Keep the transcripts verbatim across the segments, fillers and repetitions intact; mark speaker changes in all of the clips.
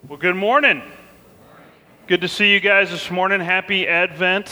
Speaker 1: Well, good morning. Good to see you guys this morning. Happy Advent.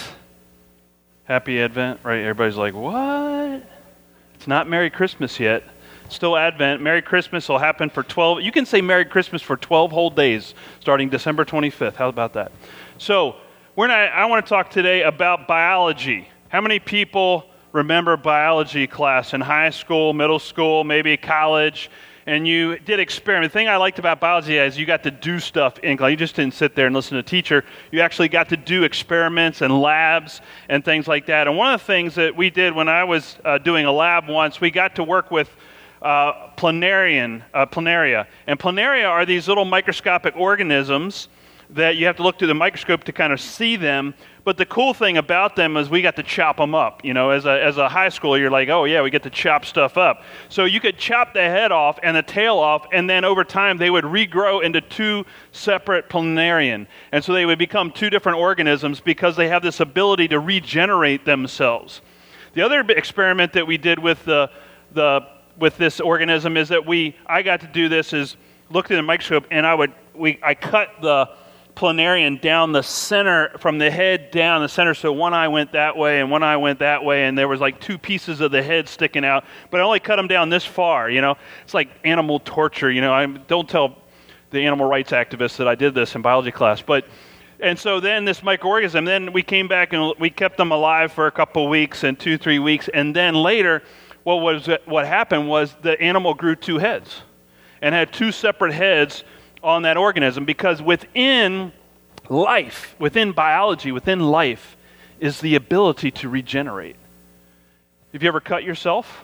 Speaker 1: Happy Advent, right? Everybody's like, what? It's not Merry Christmas yet. Still Advent. Merry Christmas will happen for twelve. You can say Merry Christmas for twelve whole days, starting December twenty-fifth. How about that? So, we're not, I want to talk today about biology. How many people remember biology class in high school, middle school, maybe college? And you did experiment. The thing I liked about biology is you got to do stuff in class. You just didn't sit there and listen to a teacher. You actually got to do experiments and labs and things like that. And one of the things that we did when I was uh, doing a lab once, we got to work with uh, planarian, uh, planaria. And planaria are these little microscopic organisms that you have to look through the microscope to kind of see them. But the cool thing about them is we got to chop them up. You know, as a as a high schooler, you're like, oh yeah, we get to chop stuff up. So you could chop the head off and the tail off, and then over time they would regrow into two separate planarian. And so they would become two different organisms because they have this ability to regenerate themselves. The other experiment that we did with the the with this organism is that we I got to do this is look through the microscope, and I would we I cut the planarian down the center, from the head down the center, so one eye went that way and one eye went that way, and there was like two pieces of the head sticking out, but I only cut them down this far, you know. It's like animal torture, you know. I don't tell the animal rights activists that I did this in biology class, but, and so then this microorganism, then we came back and we kept them alive for a couple of weeks and two, three weeks, and then later, what was what happened was the animal grew two heads and had two separate heads on that organism, because within life, within biology, within life, is the ability to regenerate. Have you ever cut yourself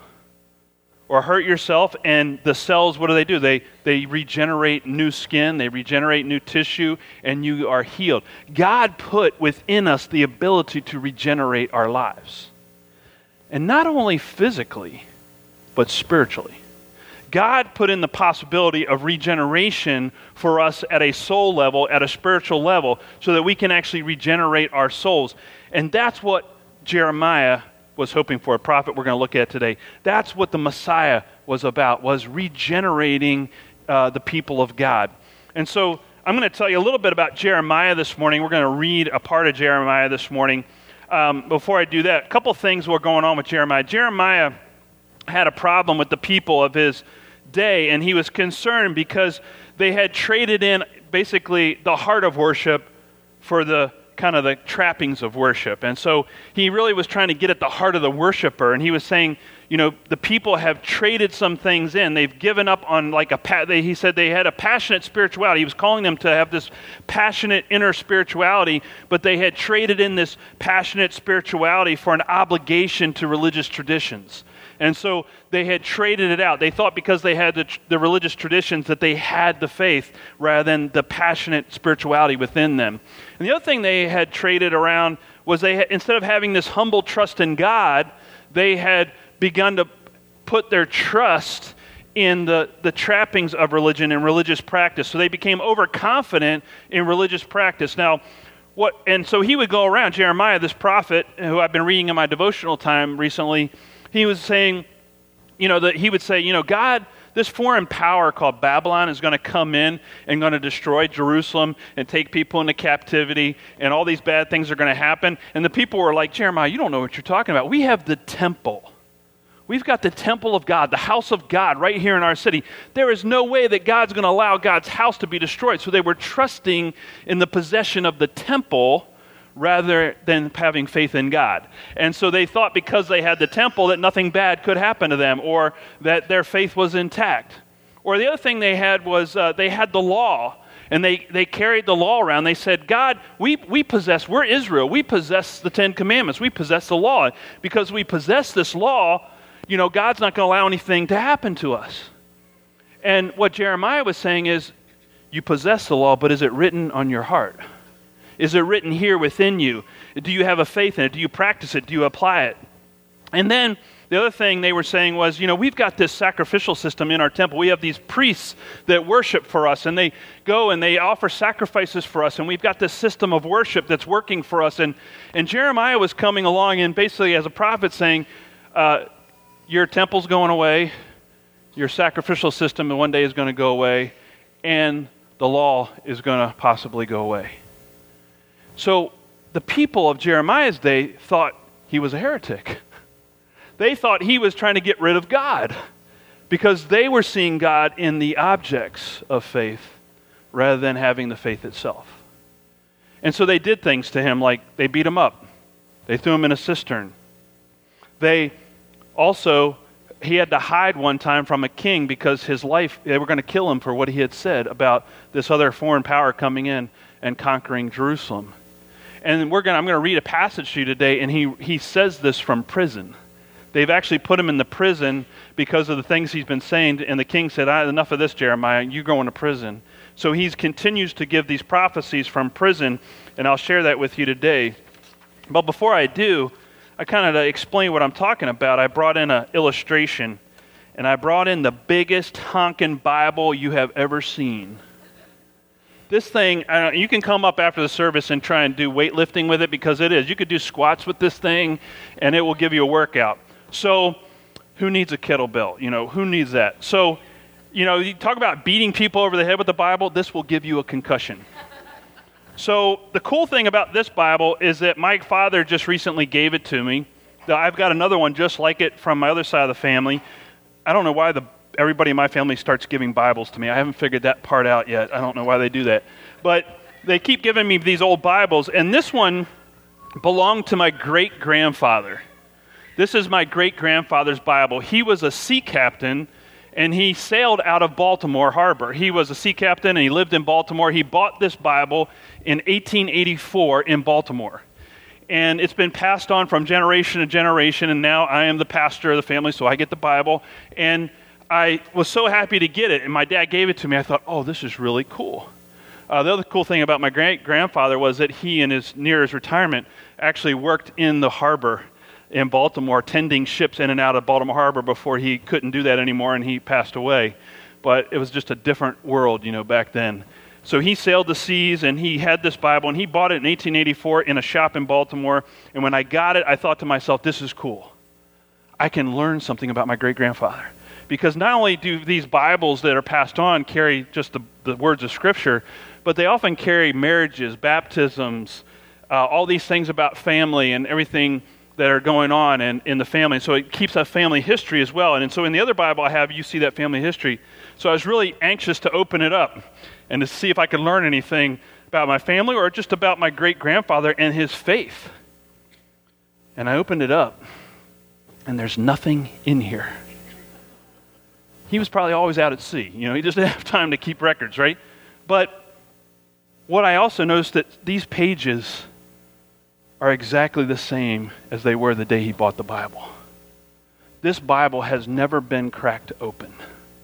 Speaker 1: or hurt yourself, and the cells, what do they do? They they regenerate new skin, they regenerate new tissue, and you are healed. God put within us the ability to regenerate our lives. And not only physically, but spiritually. God put in the possibility of regeneration for us at a soul level, at a spiritual level, so that we can actually regenerate our souls. And that's what Jeremiah was hoping for, a prophet we're going to look at today. That's what the Messiah was about, was regenerating uh, the people of God. And so I'm going to tell you a little bit about Jeremiah this morning. We're going to read a part of Jeremiah this morning. Um, before I do that, a couple things were going on with Jeremiah. Jeremiah had a problem with the people of his day, and he was concerned because they had traded in basically the heart of worship for the kind of the trappings of worship. And so he really was trying to get at the heart of the worshiper, and he was saying, you know, the people have traded some things in. They've given up on like a, pa- they, he said they had a passionate spirituality. He was calling them to have this passionate inner spirituality, but they had traded in this passionate spirituality for an obligation to religious traditions. And so they had traded it out. They thought because they had the, the religious traditions that they had the faith rather than the passionate spirituality within them. And the other thing they had traded around was they had, instead of having this humble trust in God, they had begun to put their trust in the, the trappings of religion and religious practice. So they became overconfident in religious practice. Now, what? And so he would go around, Jeremiah, this prophet, who I've been reading in my devotional time recently, he was saying, you know, that he would say, you know, God, this foreign power called Babylon is going to come in and going to destroy Jerusalem and take people into captivity, and all these bad things are going to happen. And the people were like, Jeremiah, you don't know what you're talking about. We have the temple. We've got the temple of God, the house of God right here in our city. There is no way that God's going to allow God's house to be destroyed. So they were trusting in the possession of the temple rather than having faith in God. And so they thought because they had the temple that nothing bad could happen to them, or that their faith was intact. Or the other thing they had was uh, they had the law, and they, they carried the law around. They said, God, we, we possess, we're Israel, we possess the Ten Commandments, we possess the law. Because we possess this law, you know, God's not going to allow anything to happen to us. And what Jeremiah was saying is, you possess the law, but is it written on your heart? Is it written here within you? Do you have a faith in it? Do you practice it? Do you apply it? And then the other thing they were saying was, you know, we've got this sacrificial system in our temple. We have these priests that worship for us, and they go and they offer sacrifices for us, and we've got this system of worship that's working for us. And, and Jeremiah was coming along and basically as a prophet saying, uh, your temple's going away, your sacrificial system one day is going to go away, and the law is going to possibly go away. So the people of Jeremiah's day thought he was a heretic. They thought he was trying to get rid of God because they were seeing God in the objects of faith rather than having the faith itself. And so they did things to him, like they beat him up. They threw him in a cistern. They also, he had to hide one time from a king because his life, they were going to kill him for what he had said about this other foreign power coming in and conquering Jerusalem. And we're going I'm going to read a passage to you today, and he, he says this from prison. They've actually put him in the prison because of the things he's been saying, and the king said, ah, enough of this, Jeremiah, you're going to prison. So he continues to give these prophecies from prison, and I'll share that with you today. But before I do, I kind of to explain what I'm talking about, I brought in an illustration, and I brought in the biggest honking Bible you have ever seen. This thing, I don't, you can come up after the service and try and do weightlifting with it because it is. You could do squats with this thing, and it will give you a workout. So who needs a kettlebell? You know, who needs that? So, you know, you talk about beating people over the head with the Bible, this will give you a concussion. So the cool thing about this Bible is that my father just recently gave it to me. I've got another one just like it from my other side of the family. I don't know why the everybody in my family starts giving Bibles to me. I haven't figured that part out yet. I don't know why they do that. But they keep giving me these old Bibles, and this one belonged to my great-grandfather. This is my great-grandfather's Bible. He was a sea captain, and he sailed out of Baltimore Harbor. He was a sea captain, and he lived in Baltimore. He bought this Bible in eighteen eighty-four in Baltimore. And it's been passed on from generation to generation, and now I am the pastor of the family, so I get the Bible. And I was so happy to get it, and my dad gave it to me. I thought, oh, this is really cool. Uh, the other cool thing about my great-grandfather was that he, in his near his retirement, actually worked in the harbor in Baltimore, tending ships in and out of Baltimore Harbor before he couldn't do that anymore, and he passed away. But it was just a different world, you know, back then. So he sailed the seas, and he had this Bible, and he bought it in eighteen eighty-four in a shop in Baltimore. And when I got it, I thought to myself, this is cool. I can learn something about my great-grandfather. Because not only do these Bibles that are passed on carry just the, the words of Scripture, but they often carry marriages, baptisms, uh, all these things about family and everything that are going on in, in the family. So it keeps that family history as well. And, and so in the other Bible I have, you see that family history. So I was really anxious to open it up and to see if I could learn anything about my family or just about my great-grandfather and his faith. And I opened it up, and there's nothing in here. He was probably always out at sea. You know, he just didn't have time to keep records, right? But what I also noticed that these pages are exactly the same as they were the day he bought the Bible. This Bible has never been cracked open.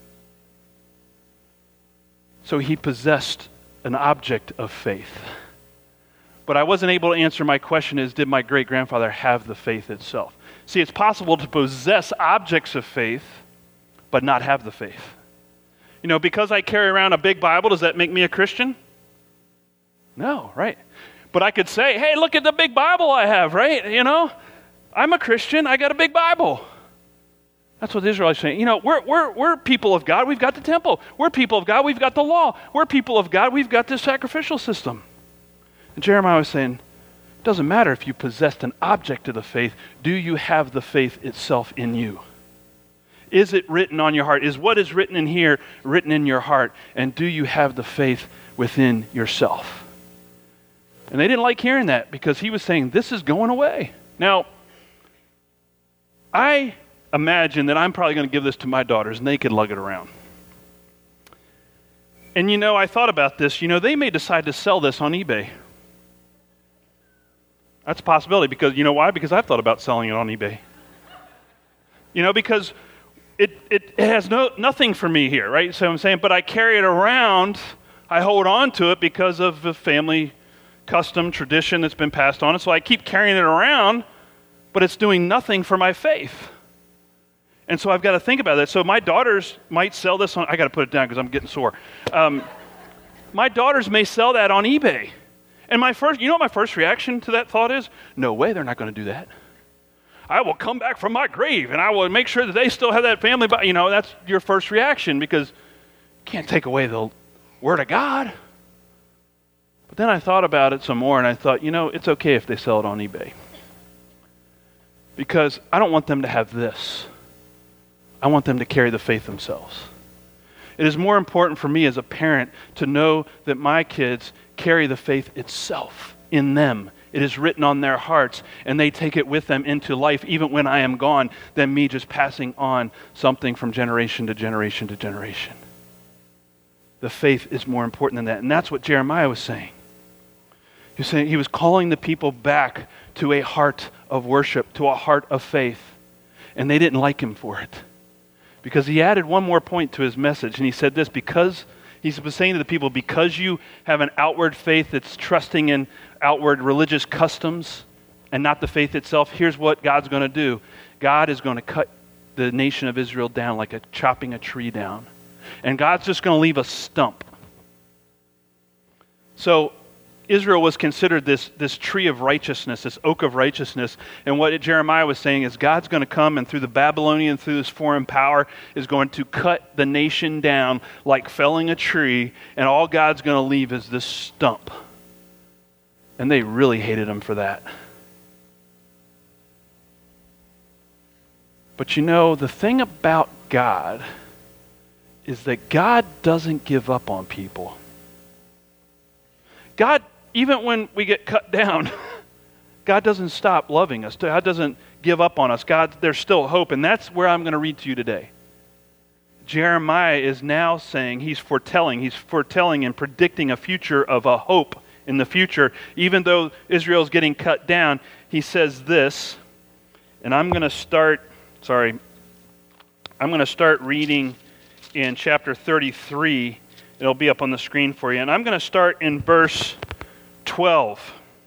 Speaker 1: So he possessed an object of faith. But I wasn't able to answer my question is, did my great-grandfather have the faith itself? See, it's possible to possess objects of faith but not have the faith. You know, because I carry around a big Bible, does that make me a Christian? No, right? But I could say, hey, look at the big Bible I have, right? You know, I'm a Christian, I got a big Bible. That's what the Israelites are saying. You know, we're, we're, we're people of God, we've got the temple. We're people of God, we've got the law. We're people of God, we've got this sacrificial system. And Jeremiah was saying, it doesn't matter if you possessed an object of the faith, do you have the faith itself in you? Is it written on your heart? Is what is written in here written in your heart? And do you have the faith within yourself? And they didn't like hearing that because he was saying, this is going away. Now, I imagine that I'm probably going to give this to my daughters and they could lug it around. And you know, I thought about this. You know, they may decide to sell this on eBay. That's a possibility because, you know why? Because I've thought about selling it on eBay. You know, because It, it it has no nothing for me here, right? So I'm saying, but I carry it around, I hold on to it because of the family custom, tradition that's been passed on. And so I keep carrying it around, but it's doing nothing for my faith. And so I've got to think about that. So my daughters might sell this on, I got to put it down because I'm getting sore. Um, my daughters may sell that on eBay. And my first, you know what my first reaction to that thought is? No way, they're not going to do that. I will come back from my grave and I will make sure that they still have that family. But you know, that's your first reaction because you can't take away the Word of God. But then I thought about it some more, and I thought, you know, it's okay if they sell it on eBay. Because I don't want them to have this. I want them to carry the faith themselves. It is more important for me as a parent to know that my kids carry the faith itself in them. It is written on their hearts, and they take it with them into life, even when I am gone, than me just passing on something from generation to generation to generation. The faith is more important than that. And that's what Jeremiah was saying. He was saying he was calling the people back to a heart of worship, to a heart of faith. And they didn't like him for it. Because he added one more point to his message, and he said this, because he was saying to the people, because you have an outward faith that's trusting in outward religious customs and not the faith itself, here's what God's going to do. God is going to cut the nation of Israel down like a chopping a tree down. And God's just going to leave a stump. So Israel was considered this, this tree of righteousness, this oak of righteousness. And what Jeremiah was saying is God's going to come and through the Babylonian, through this foreign power, is going to cut the nation down like felling a tree, and all God's going to leave is this stump. And they really hated him for that. But you know, the thing about God is that God doesn't give up on people. God, even when we get cut down, God doesn't stop loving us. God doesn't give up on us. God, there's still hope, and that's where I'm going to read to you today. Jeremiah is now saying, he's foretelling, he's foretelling and predicting a future of a hope in the future. Even though Israel's getting cut down, he says this, and I'm going to start, sorry, I'm going to start reading in chapter thirty-three. It'll be up on the screen for you. And I'm going to start in verse twelve.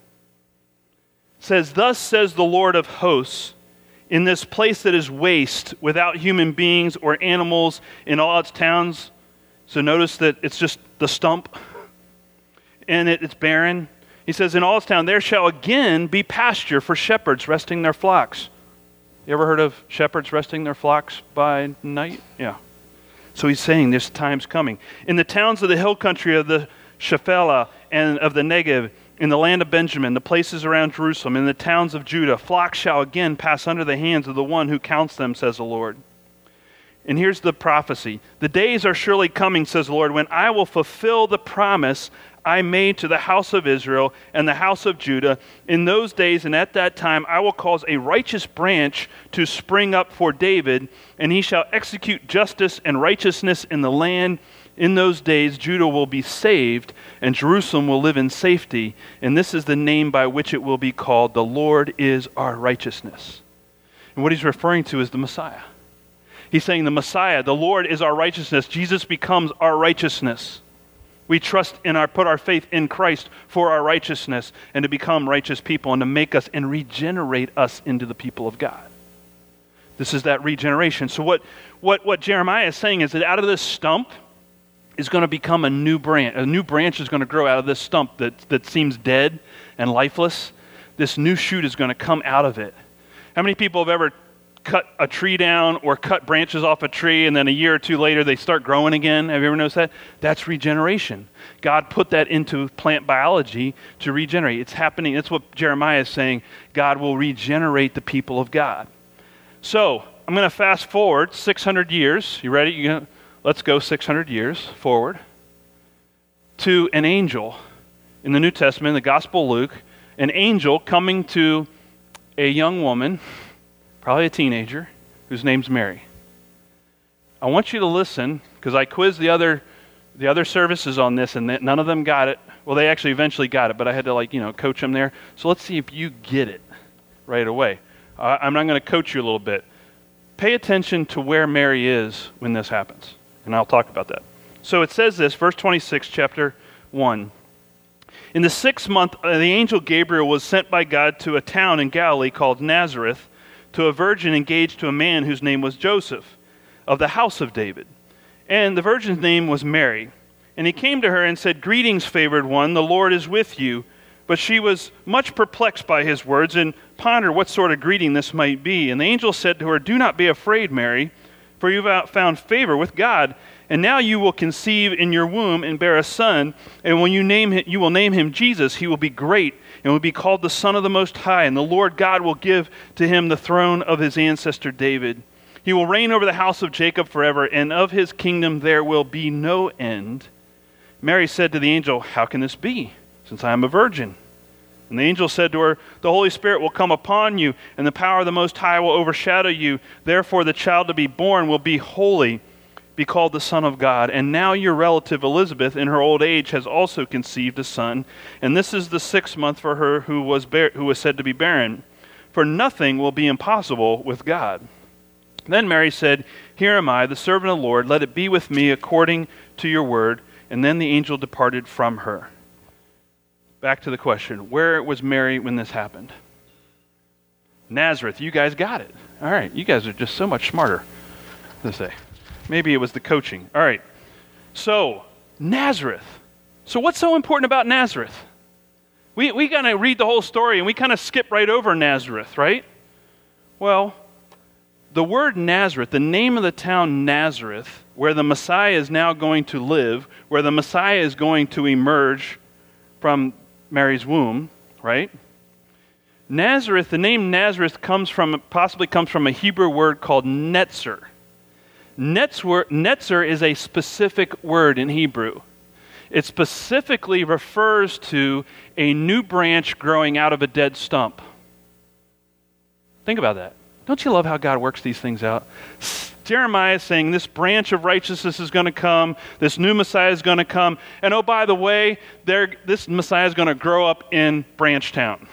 Speaker 1: It says, "Thus says the Lord of hosts, in this place that is waste, without human beings or animals in all its towns." So notice that it's just the stump, and it, it's barren. He says, "In all its town there shall again be pasture for shepherds resting their flocks." You ever heard of shepherds resting their flocks by night? Yeah. So he's saying this time's coming. "In the towns of the hill country of the Shephelah and of the Negev, in the land of Benjamin, the places around Jerusalem, in the towns of Judah, flocks shall again pass under the hands of the one who counts them, says the Lord." And here's the prophecy. "The days are surely coming, says the Lord, when I will fulfill the promise I made to the house of Israel and the house of Judah. In those days and at that time I will cause a righteous branch to spring up for David, and he shall execute justice and righteousness in the land. In those days Judah will be saved, and Jerusalem will live in safety. And this is the name by which it will be called, the Lord is our righteousness." And what he's referring to is the Messiah. He's saying the Messiah, the Lord is our righteousness. Jesus becomes our righteousness. We trust in our, put our faith in Christ for our righteousness and to become righteous people and to make us and regenerate us into the people of God. This is that regeneration. So what, what, what Jeremiah is saying is that out of this stump is going to become a new branch. A new branch is going to grow out of this stump that, that seems dead and lifeless. This new shoot is going to come out of it. How many people have ever cut a tree down or cut branches off a tree, and then a year or two later they start growing again? Have you ever noticed that? That's regeneration. God put that into plant biology to regenerate. It's happening. That's what Jeremiah is saying. God will regenerate the people of God. So I'm going to fast forward six hundred years. You ready? You gonna, let's go six hundred years forward to an angel in the New Testament, the Gospel of Luke, an angel coming to a young woman, probably a teenager, whose name's Mary. I want you to listen, because I quizzed the other the other services on this, and none of them got it. Well, they actually eventually got it, but I had to, like, you know, coach them there. So let's see if you get it right away. Uh, I'm not going to coach you a little bit. Pay attention to where Mary is when this happens, and I'll talk about that. So it says this, verse twenty-six, chapter one. "In the sixth month, uh, the angel Gabriel was sent by God to a town in Galilee called Nazareth, to a virgin engaged to a man whose name was Joseph, of the house of David. And the virgin's name was Mary. And he came to her and said, 'Greetings, favored one, the Lord is with you.' But she was much perplexed by his words and pondered what sort of greeting this might be. And the angel said to her, 'Do not be afraid, Mary, for you have found favor with God. And now you will conceive in your womb and bear a son, and when you name him, you will name him Jesus. He will be great and will be called the Son of the Most High, and the Lord God will give to him the throne of his ancestor David. He will reign over the house of Jacob forever, and of his kingdom there will be no end." Mary said to the angel, "How can this be, since I am a virgin?" And the angel said to her, "The Holy Spirit will come upon you, and the power of the Most High will overshadow you. Therefore the child to be born will be holy, be called the Son of God. And now your relative Elizabeth, in her old age, has also conceived a son, and this is the sixth month for her who was bar- who was said to be barren. For nothing will be impossible with God." Then Mary said, "Here am I, the servant of the Lord. Let it be with me according to your word." And then the angel departed from her. Back to the question, where was Mary when this happened? Nazareth. You guys got it. All right, you guys are just so much smarter, to say. Maybe it was the coaching. All right, so Nazareth. So what's so important about Nazareth? We we kind of read the whole story and we kind of skip right over Nazareth, right? Well, the word Nazareth, the name of the town Nazareth, where the Messiah is now going to live, where the Messiah is going to emerge from Mary's womb, right? Nazareth, the name Nazareth comes from, possibly comes from a Hebrew word called netzer. Netzer, netzer is a specific word in Hebrew. It specifically refers to a new branch growing out of a dead stump. Think about that. Don't you love how God works these things out? Jeremiah is saying this branch of righteousness is going to come, this new Messiah is going to come, and oh, by the way, this Messiah is going to grow up in Branch Town,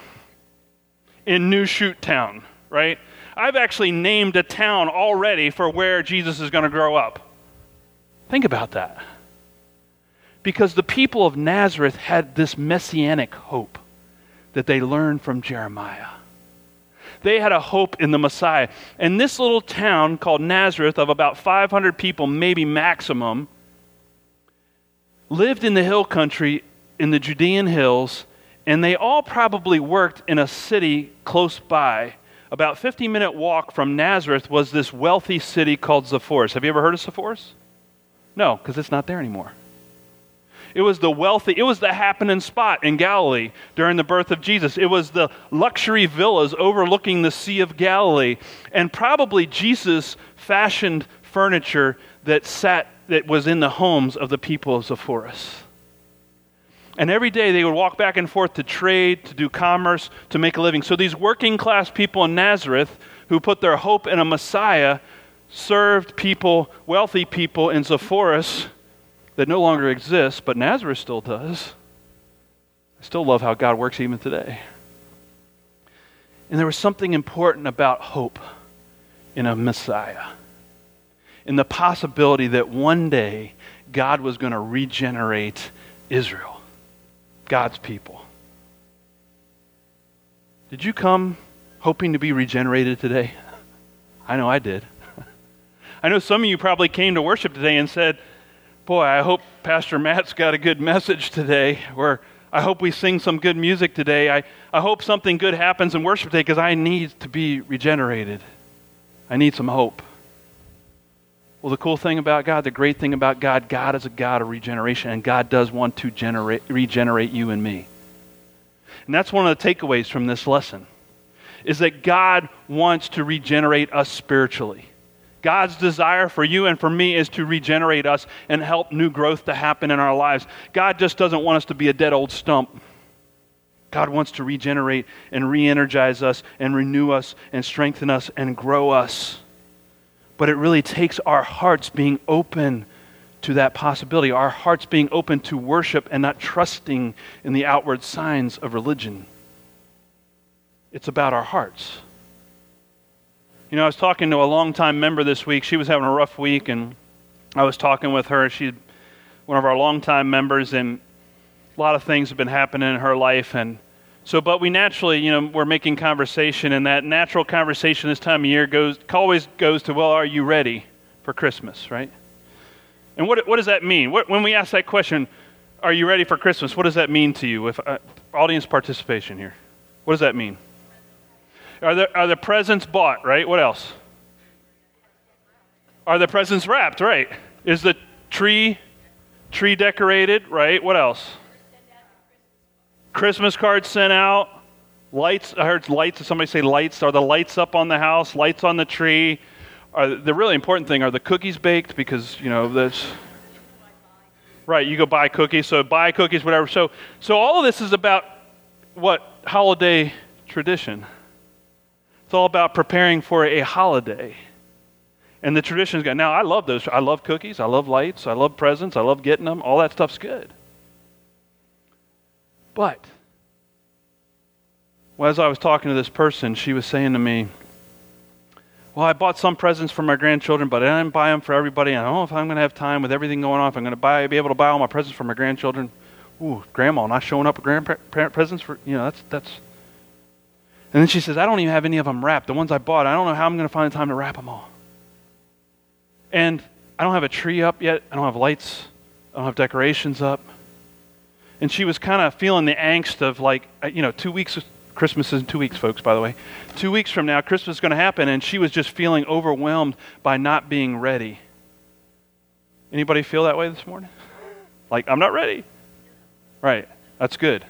Speaker 1: in New Shoot Town, right? I've actually named a town already for where Jesus is going to grow up. Think about that. Because the people of Nazareth had this messianic hope that they learned from Jeremiah. They had a hope in the Messiah. And this little town called Nazareth, of about five hundred people, maybe maximum, lived in the hill country in the Judean hills, and they all probably worked in a city close by. About a fifty minute walk from Nazareth was this wealthy city called Sepphoris. Have you ever heard of Sepphoris? No, because it's not there anymore. It was the wealthy, it was the happening spot in Galilee during the birth of Jesus. It was the luxury villas overlooking the Sea of Galilee. And probably Jesus fashioned furniture that sat, that was in the homes of the people of Sepphoris. And every day they would walk back and forth to trade, to do commerce, to make a living. So these working class people in Nazareth who put their hope in a Messiah served people, wealthy people in Sepphoris that no longer exists, but Nazareth still does. I still love how God works even today. And there was something important about hope in a Messiah, in the possibility that one day God was going to regenerate Israel, God's people. Did you come hoping to be regenerated today? I know I did. I know some of you probably came to worship today and said, boy, I hope Pastor Matt's got a good message today, or I hope we sing some good music today. I, I hope something good happens in worship today because I need to be regenerated. I need some hope. Well, the cool thing about God, the great thing about God, God is a God of regeneration, and God does want to generate, regenerate you and me. And that's one of the takeaways from this lesson, is that God wants to regenerate us spiritually. God's desire for you and for me is to regenerate us and help new growth to happen in our lives. God just doesn't want us to be a dead old stump. God wants to regenerate and re-energize us and renew us and strengthen us and grow us. But it really takes our hearts being open to that possibility, our hearts being open to worship and not trusting in the outward signs of religion. It's about our hearts. You know, I was talking to a longtime member this week. She was having a rough week, and I was talking with her. She's one of our longtime members, and a lot of things have been happening in her life. And so, but we naturally, you know, we're making conversation, and that natural conversation this time of year goes always goes to, well, are you ready for Christmas, right? And what what does that mean? What, when we ask that question, are you ready for Christmas? What does that mean to you? If uh, audience participation here, what does that mean? Are the, are the presents bought, right? What else? Are the presents wrapped, right? Is the Tree, tree decorated, right? What else? Christmas cards sent out. Lights, I heard lights, somebody say lights. Are the lights up on the house? Lights on the tree? Are the really important thing, are the cookies baked? Because, you know, that's... Right, you go buy cookies, so buy cookies, whatever. So, so all of this is about what? Holiday tradition. It's all about preparing for a holiday. And the traditions go. Now, I love those. I love cookies. I love lights. I love presents. I love getting them. All that stuff's good. But, well, as I was talking to this person, she was saying to me, well, I bought some presents for my grandchildren, but I didn't buy them for everybody. I don't know if I'm going to have time with everything going on, if I'm going to buy, be able to buy all my presents for my grandchildren. Ooh, grandma not showing up with grandparent presents for, you know, that's, that's. And then she says, I don't even have any of them wrapped. The ones I bought, I don't know how I'm going to find the time to wrap them all. And I don't have a tree up yet. I don't have lights. I don't have decorations up. And she was kind of feeling the angst of like, you know, two weeks, Christmas is in two weeks, folks, by the way. Two weeks from now, Christmas is going to happen, and she was just feeling overwhelmed by not being ready. Anybody feel that way this morning? Like, I'm not ready. Right, that's good.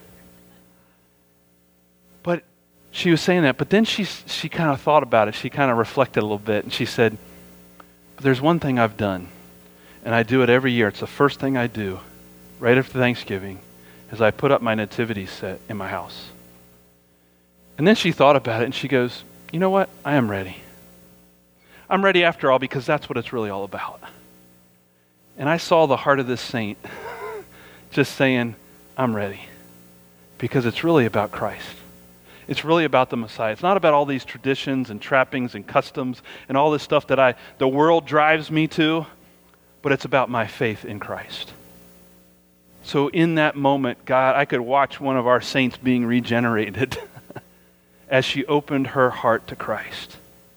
Speaker 1: But she was saying that, but then she, she kind of thought about it. She kind of reflected a little bit, and she said, but there's one thing I've done, and I do it every year. It's the first thing I do right after Thanksgiving, is I put up my nativity set in my house. And then she thought about it, and she goes, you know what? I am ready. I'm ready after all, because that's what it's really all about. And I saw the heart of this saint just saying, I'm ready. Because it's really about Christ. It's really about the Messiah. It's not about all these traditions and trappings and customs and all this stuff that I the world drives me to, but it's about my faith in Christ. So in that moment, God, I could watch one of our saints being regenerated as she opened her heart to Christ.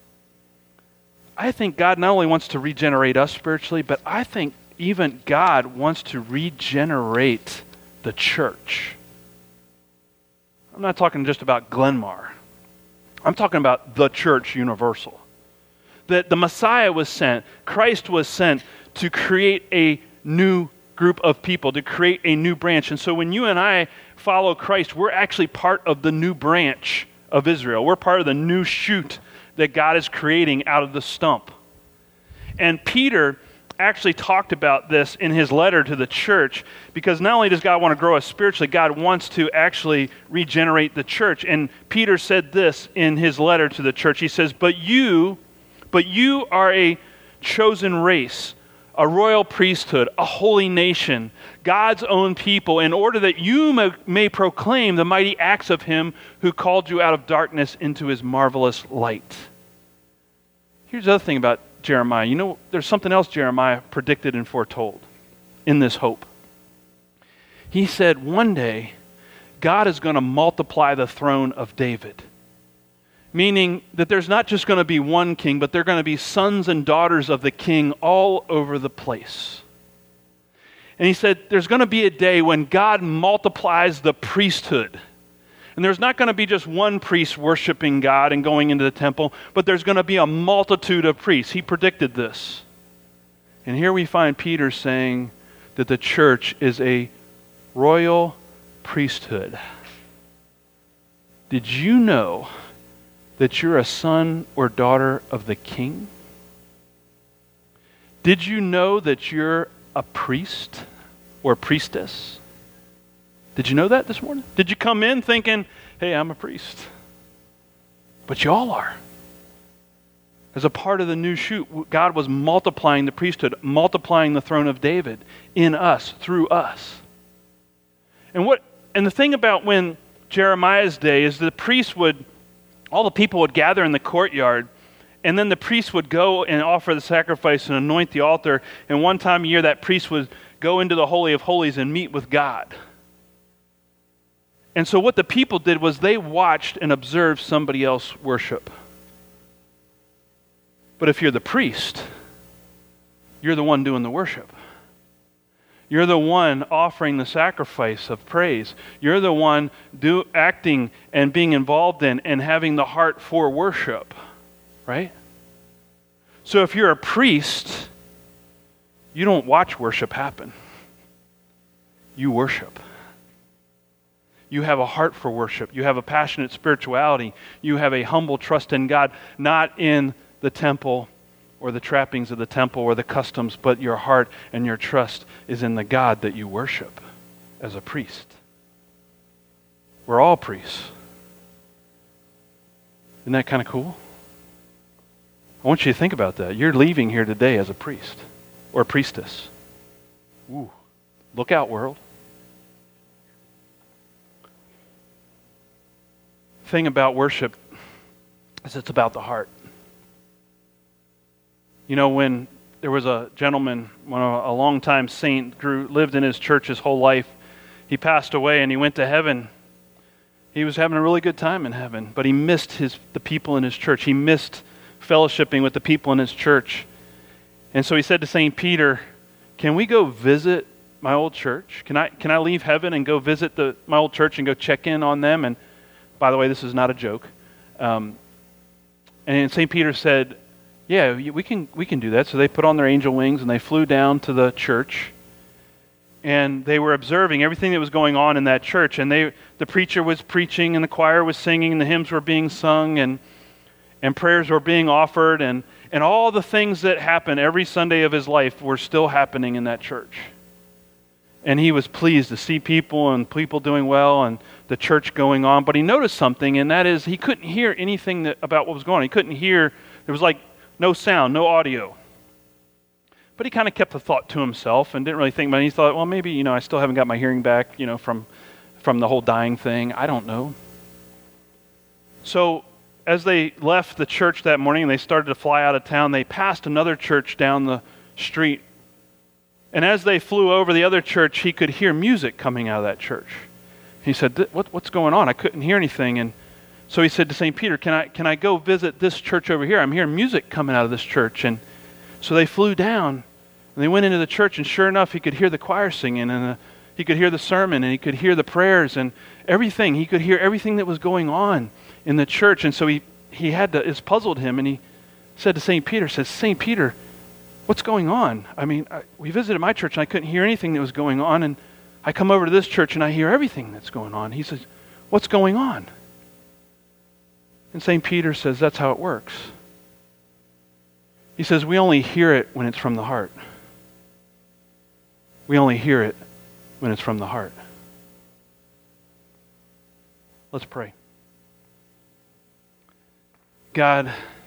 Speaker 1: I think God not only wants to regenerate us spiritually, but I think even God wants to regenerate the church. I'm not talking just about Glenmar. I'm talking about the church universal. That the Messiah was sent, Christ was sent to create a new group of people, to create a new branch. And so when you and I follow Christ, we're actually part of the new branch of Israel. We're part of the new shoot that God is creating out of the stump. And Peter actually talked about this in his letter to the church, because not only does God want to grow us spiritually, God wants to actually regenerate the church. And Peter said this in his letter to the church. He says, but you, but you are a chosen race, a royal priesthood, a holy nation, God's own people, in order that you may, may proclaim the mighty acts of him who called you out of darkness into his marvelous light. Here's the other thing about Jeremiah. You know, there's something else Jeremiah predicted and foretold in this hope. He said one day, God is going to multiply the throne of David. Meaning that there's not just going to be one king, but there are going to be sons and daughters of the king all over the place. And he said there's going to be a day when God multiplies the priesthood. And there's not going to be just one priest worshiping God and going into the temple, but there's going to be a multitude of priests. He predicted this. And here we find Peter saying that the church is a royal priesthood. Did you know that you're a son or daughter of the king? Did you know that you're a priest or priestess? Did you know that this morning? Did you come in thinking, hey, I'm a priest? But you all are. As a part of the new shoot, God was multiplying the priesthood, multiplying the throne of David in us, through us. And what? And the thing about when Jeremiah's day is the priest would, all the people would gather in the courtyard, and then the priest would go and offer the sacrifice and anoint the altar, and one time a year that priest would go into the Holy of Holies and meet with God. And so what the people did was they watched and observed somebody else worship. But if you're the priest, you're the one doing the worship. You're the one offering the sacrifice of praise. You're the one do, acting and being involved in and having the heart for worship. Right? So if you're a priest, You don't watch worship happen. You worship. You have a heart for worship. You have a passionate spirituality. You have a humble trust in God, not in the temple or the trappings of the temple or the customs, but your heart and your trust is in the God that you worship as a priest. We're all priests. Isn't that kind of cool? I want you to think about that. You're leaving here today as a priest or a priestess. Ooh, look out, world. Thing about worship is it's about the heart. You know, when there was a gentleman, when a, a longtime saint, grew, lived in his church his whole life, he passed away and he went to heaven. He was having a really good time in heaven, but he missed his the people in his church. He missed fellowshipping with the people in his church. And so he said to Saint Peter, can we go visit my old church? Can I can I leave heaven and go visit the my old church and go check in on them? And by the way, this is not a joke. Um, and Saint Peter said, yeah, we can we can do that. So they put on their angel wings and they flew down to the church. And they were observing everything that was going on in that church. And they, the preacher was preaching, and the choir was singing, and the hymns were being sung, and and prayers were being offered, and, and all the things that happen every Sunday of his life were still happening in that church. And he was pleased to see people and people doing well and the church going on. But he noticed something, and that is he couldn't hear anything that, about what was going on. He couldn't hear, there was like no sound, no audio. But he kind of kept the thought to himself and didn't really think about it. He thought, well, maybe, you know, I still haven't got my hearing back, you know, from from the whole dying thing. I don't know. So as they left the church that morning and they started to fly out of town, they passed another church down the street. And as they flew over the other church, he could hear music coming out of that church. He said, what, what's going on? I couldn't hear anything. And so he said to Saint Peter, can I can I go visit this church over here? I'm hearing music coming out of this church. And so they flew down, and they went into the church, and sure enough, he could hear the choir singing, and the, he could hear the sermon, and he could hear the prayers, and everything. He could hear everything that was going on in the church. And so he, he had to, it puzzled him, and he said to Saint Peter, says, Saint Peter, what's going on? I mean, I, we visited my church, and I couldn't hear anything that was going on, and I come over to this church, and I hear everything that's going on. He says, what's going on? And Saint Peter says, that's how it works. He says, we only hear it when it's from the heart. We only hear it when it's from the heart. Let's pray. God,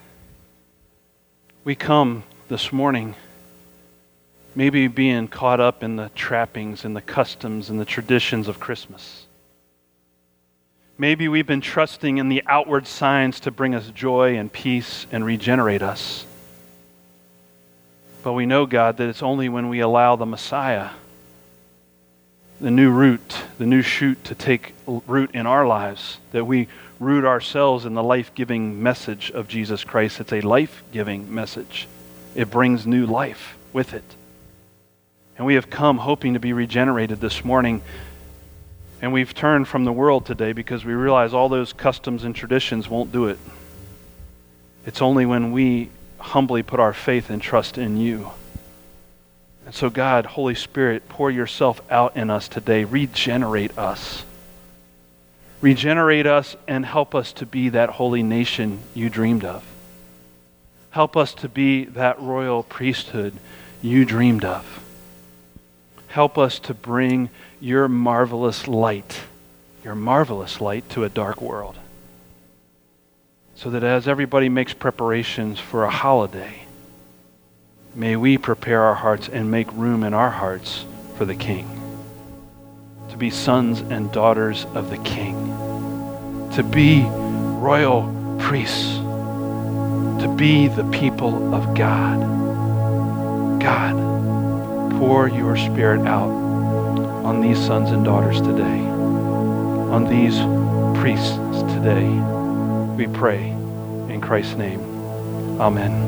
Speaker 1: we come this morning maybe being caught up in the trappings and the customs and the traditions of Christmas. Maybe we've been trusting in the outward signs to bring us joy and peace and regenerate us. But we know, God, that it's only when we allow the Messiah, the new root, the new shoot to take root in our lives, that we root ourselves in the life-giving message of Jesus Christ. It's a life-giving message. It brings new life with it. And we have come hoping to be regenerated this morning, and we've turned from the world today because we realize all those customs and traditions won't do it. It's only when we humbly put our faith and trust in you. And so God, Holy Spirit, pour yourself out in us today. Regenerate us. Regenerate us and help us to be that holy nation you dreamed of. Help us to be that royal priesthood you dreamed of. Help us to bring your marvelous light, your marvelous light to a dark world. So that as everybody makes preparations for a holiday, may we prepare our hearts and make room in our hearts for the King. To be sons and daughters of the King. To be royal priests. To be the people of God. God, pour your Spirit out on these sons and daughters today. On these priests today. We pray in Christ's name. Amen.